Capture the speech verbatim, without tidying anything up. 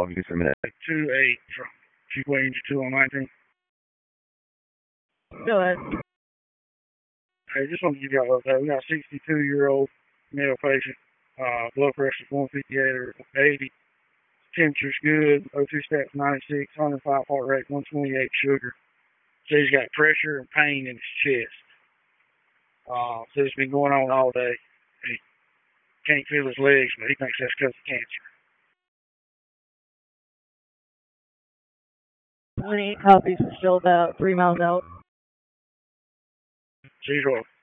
call you for a minute. two eight, Chief Williams, two on nineteen. Go ahead. Hey, just want to give y'all a update. We got a sixty-two-year-old male patient. Uh, blood pressure is one fifty-eight or eighty. Temperature's good. O two stats ninety-six, one oh five heart rate, one twenty-eight sugar. So he's got pressure and pain in his chest. Uh, so it's been going on all day. He can't feel his legs, but he thinks that's because of cancer. twenty-eight copies are still about three miles out. Zero.